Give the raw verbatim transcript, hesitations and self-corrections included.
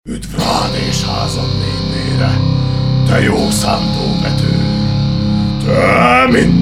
Üdv rád és házad népére, te jó szántó betű! Te minden